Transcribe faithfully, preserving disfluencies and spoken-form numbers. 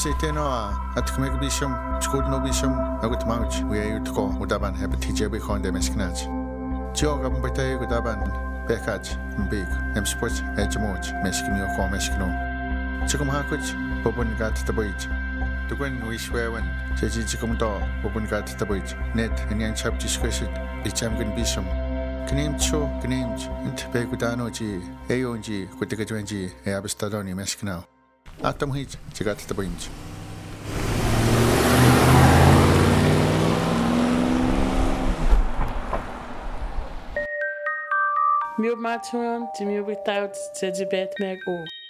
Siteno at kumik bisham, skud no bisham, agut mouch, we are utko, udaban have a teacher behind the meskinach. Jog up betay udaban, bekach, big, em sports, edge moch, meskino, or meskino. Chikum hakuch, Bobun got the bridge. The gwen we swear when, Jaji Chikum door, Bobun got the bridge, net and yan chap discretion, the champion bisham. Knim cho, knim, and begudano g, aon g, kutikatwenji, a abestadoni meskino. Atom hit, she got the bridge. Mjøb Martin, til mjøb without, til Tibet med gå.